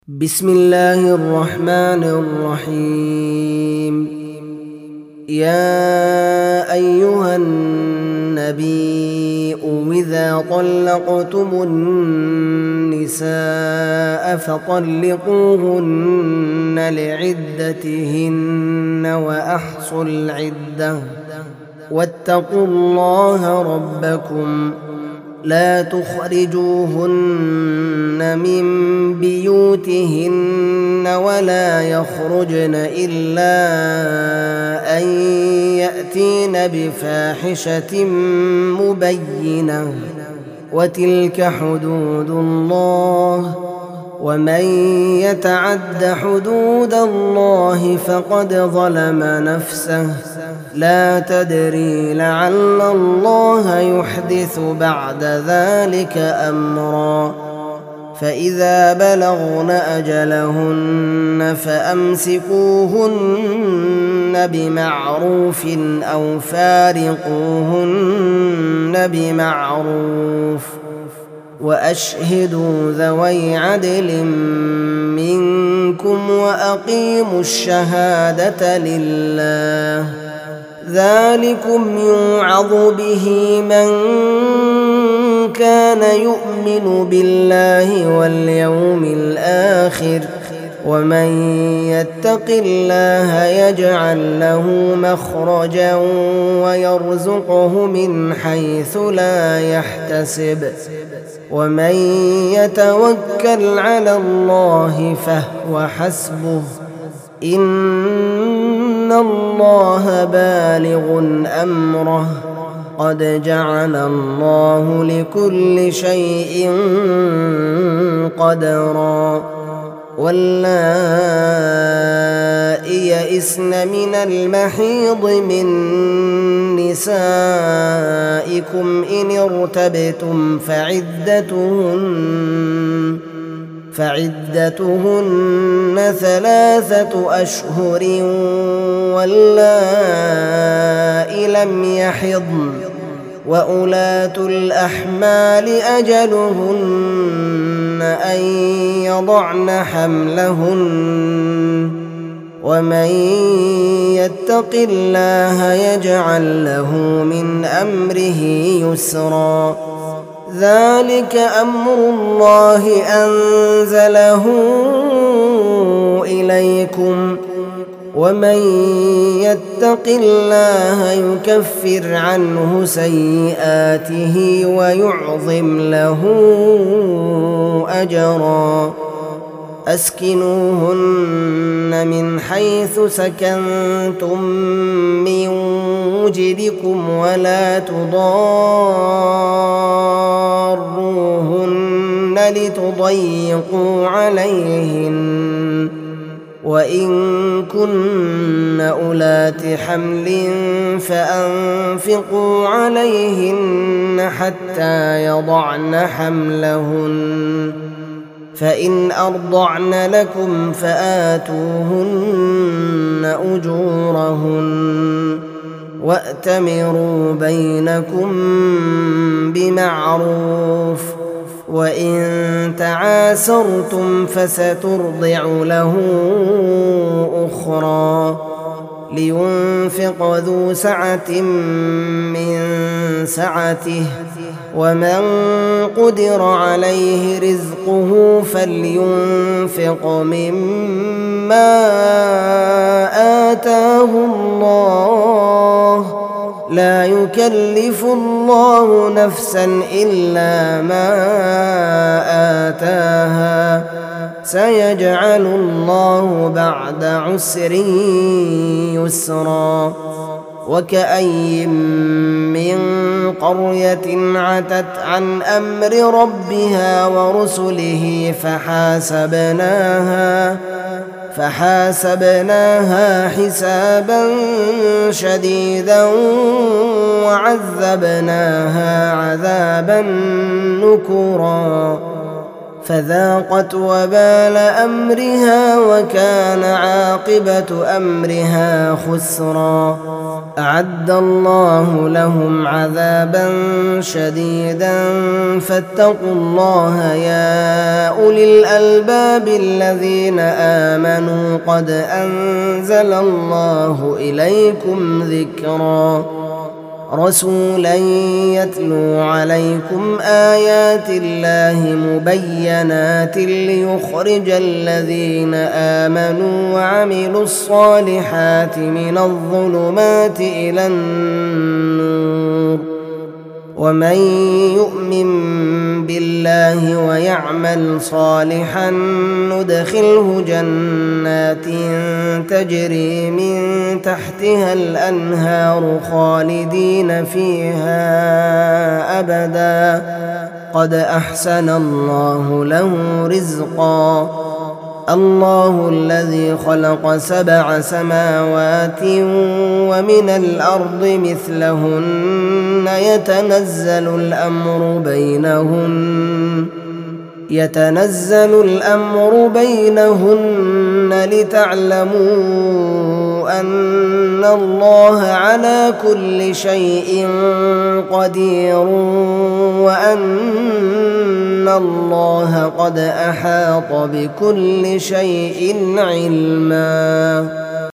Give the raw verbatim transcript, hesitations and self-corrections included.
بسم الله الرحمن الرحيم. يا أيها النبي إذا طلقتم النساء فطلقوهن لعدتهن وأحصوا العدة واتقوا الله ربكم لا تخرجوهن من بيوتهن ولا يخرجن إلا أن يأتين بفاحشة مبينة وتلك حدود الله ومن يتعد حدود الله فقد ظلم نفسه لا تدري لعل الله يحدث بعد ذلك أمرا. فإذا بلغن أجلهن فأمسكوهن بمعروف أو فارقوهن بمعروف وأشهدوا ذوي عدل منكم وأقيموا الشهادة لله ذلكم يوعظ به من كان يؤمن بالله واليوم الآخر ومن يتق الله يجعل له مخرجا ويرزقه من حيث لا يحتسب ومن يتوكل على الله فهو حسبه إن الله بالغ أمره قد جعل الله لكل شيء قدرا. واللائي يئسن من المحيض من نسائكم إن ارتبتم فعدتهن فعدتهن ثلاثة أشهر واللائي لم يحضن وأولاة الأحمال أجلهن أن يضعن حملهن ومن يتق الله يجعل له من أمره يسرا. ذلك أمر الله أنزله إليكم ومن يتق الله يكفر عنه سيئاته ويعظم له أجرا. أسكنوهن من حيث سكنتم من وجدكم ولا تضاروهن لتضيقوا عليهن وإن كن أولات حمل فأنفقوا عليهن حتى يضعن حملهن فإن أرضعن لكم فآتوهن أجورهن وأتمروا بينكم بمعروف وإن تعاسرتم فسترضع له أخرى لينفق ذو سعة من سعته ومن قدر عليه رزقه فلينفق مما آتاه الله لا يكلف الله نفسا إلا ما آتاها سيجعل الله بعد عسر يسرا. وكأي من قرية عتت عن أمر ربها ورسله فحاسبناها فحاسبناها حسابا شديدا وعذبناها عذابا نكرا فذاقت وبال أمرها وكان عاقبة أمرها خسرا. أعد الله لهم عذابا شديدا فاتقوا الله يا أولي الألباب الذين آمنوا قد أنزل الله إليكم ذكرا رسولا يتلو عليكم آيات الله مبينات ليخرج الذين آمنوا وعملوا الصالحات من الظلمات إلى النور. ومن يؤمن بالله ويعمل صالحا ندخله جنات تجري من تحتها الأنهار خالدين فيها أبدا قد أحسن الله له رزقا. الله الذي خلق سبع سماوات ومن الأرض مثلهن يتنزل الأمر بينهن يتنزل الأمر بينهن لتعلموا أن الله على كل شيء قدير وأن الله قد أحاط بكل شيء علما.